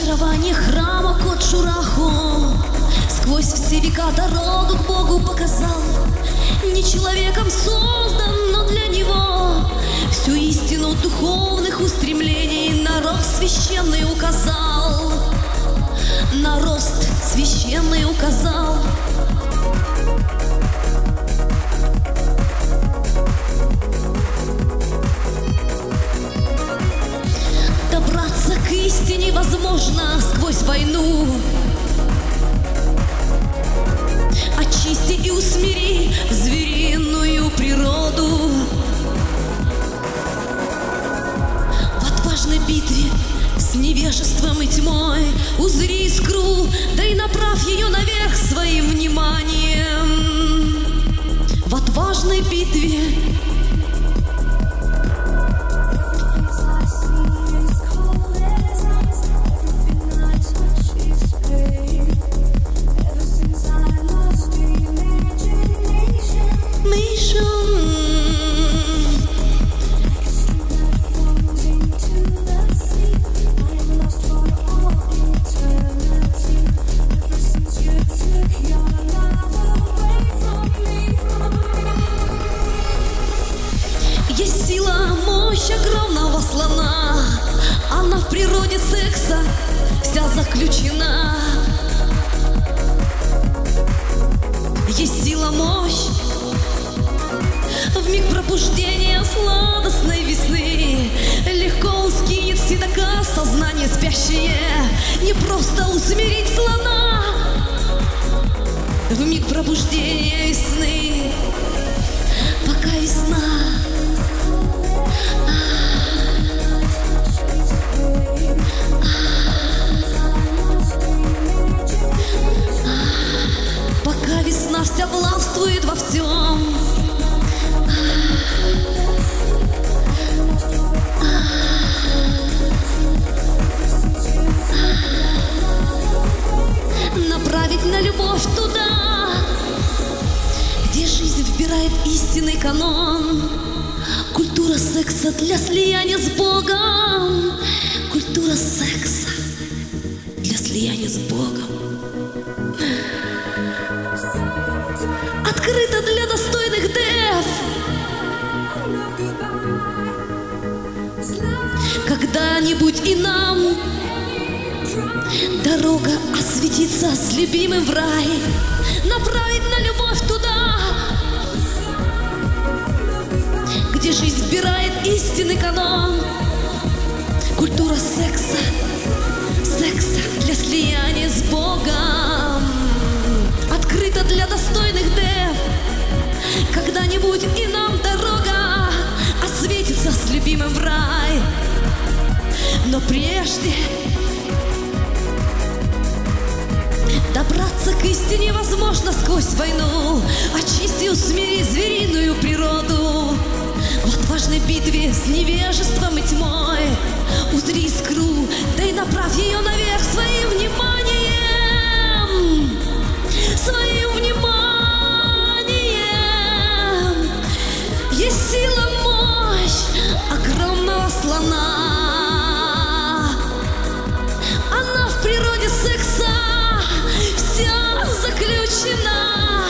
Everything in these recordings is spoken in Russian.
Очарование храма Кочурахо сквозь все века дорогу к Богу показал. Не человеком создан, но для него всю истину духовных устремлений на рост священный указал. На рост священный указал. Добраться к истине возможно сквозь войну. Очисти и усмири звериную природу. В отважной битве с невежеством и тьмой узри искру, да и направь ее наверх своим вниманием. В отважной битве есть сила, мощь огромного слона. Она в природе секса вся заключена. Есть сила, мощь в миг пробуждения сладостной весны. Легко он скинет с седока сознание спящее. Не просто усмирить слона в миг пробуждения весны. Пока весна, пока весна вся властвует во всем. Направить на любовь туда, где жизнь вбирает истинный канон. Культура секса для слияния с Богом. Культура секса для слияния с Богом. Открыто для достойных дев. Когда-нибудь и нам дорога осветится с любимым в рай. Направить на любовь туда, где жизнь вбирает истинный канон. Культура секса, секса для слияния с Богом. Открыто для достойных дев. Когда-нибудь и нам дорога осветится с любимым в рай. Но прежде добраться к истине возможно сквозь войну. Очисти и усмири звериную природу. В отважной битве с невежеством и тьмой узри искру, да и направь ее наверх своим вниманием. Своим вниманием. Есть сила, мощь огромного слона. Она в природе секса вся заключена.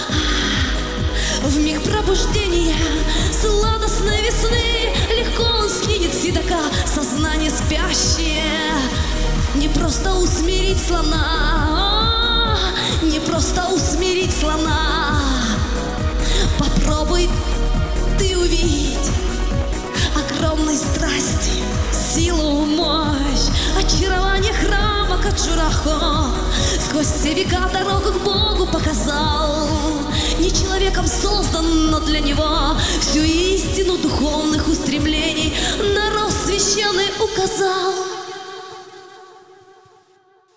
В миг пробуждения сладостной весны легко он скинет с седока сознание спящее. Не просто усмирить слона, не просто усмирить слона. Попробуй ты увидеть огромной страсти, силу, мощь, очарование храма Кочурахо. Сквозь все века дорогу к Богу показал. Не человеком создан, но для него всю истину духовных устремлений на рост священный указал.